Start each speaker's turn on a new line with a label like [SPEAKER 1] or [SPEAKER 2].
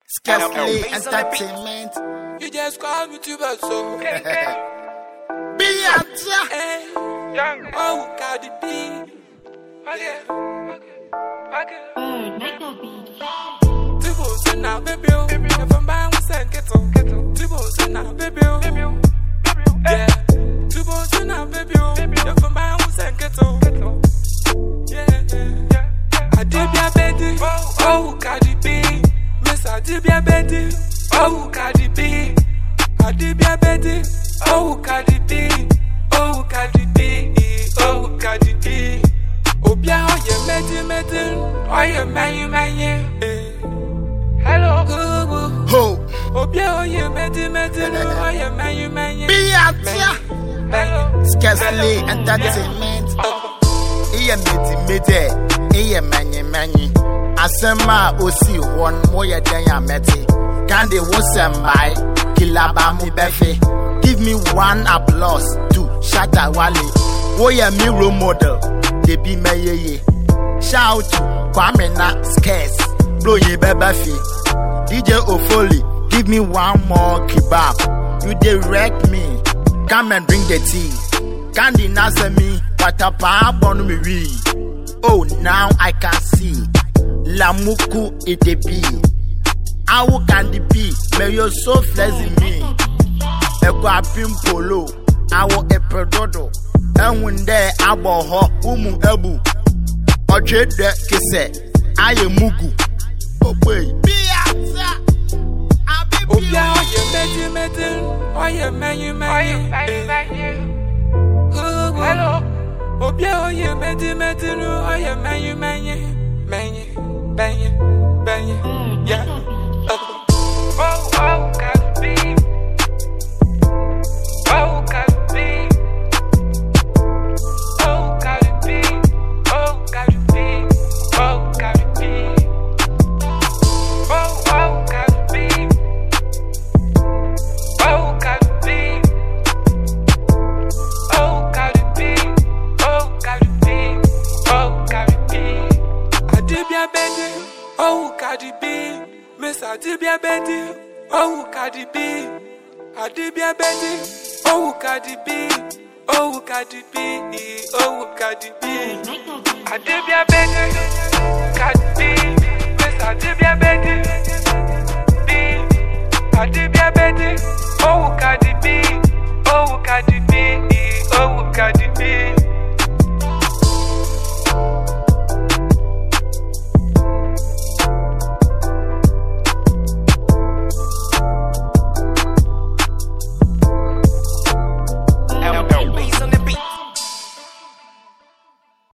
[SPEAKER 1] Scarcely entertainment.
[SPEAKER 2] You just call me to the soul.
[SPEAKER 1] Be at
[SPEAKER 2] Young, oh, Cardi B. Okay. Two boys in our baby. If a man was sent kettle. Two boys in our baby. Yeah. Two boys in our baby. If a man was sent kettle. Yeah. I did be a baby. Oh, Cardi B. Miss I did be a baby. Oh, Cardi B. I did be a baby. Oh, Cardi B. Oh, Cardi B. Oh, Cardi B. Oh, bien, oh, yeah, medin. Oh, yeah, man. Hello.
[SPEAKER 1] Ho.
[SPEAKER 2] Oh, bien, oh, yeah, medin. Oh, yeah, man.
[SPEAKER 1] Be at
[SPEAKER 2] Hello.
[SPEAKER 1] Scarcely entertainment. Iye mede. Iye many. Asema osi one moye den ya meti. Can they wosem by kilaba mu befe. Give me one applause to Shatta Wale. Woye me role model. They be me ye. Shout to Kwame na scarce. Blow ye bebefi. DJ Ofoli. Give me one more kebab. You direct me. Come and bring the tea. Candy nasa me. Patapa bonu me we. Oh, now I can see. Lamuku itepi. Awu candy be. May you so flexing me. Ekwa pimpolo. Awu epedodo. Enwunde abo ho. Umu ebu. Ochede kise. Aye mugu. Oh boy. Biata.
[SPEAKER 2] Oh yeah, oh yeah, medin. Oh yeah, man. Hello. Oh yeah, oh yeah, medin. Oh yeah, man. Yeah. Oh, Cardi B. Oh, Cardi B. Oh, Cardi B. Oh, Cardi B. Oh, Cardi B. Oh, Cardi B. Oh, Cardi B. Oh, Cardi B. Oh, Cardi B. Oh, Cardi B. I did be a baby. Oh, Cardi B. Miss I did be a baby. Oh, Cardi B. I did be a baby. Oh, Cardi B. Oh, Cardi B. Oh, Cardi B. I did be a baby. Cardi B. Miss I did be a baby. B. I did be a baby. Oh, Cardi B. Oh, Cardi B.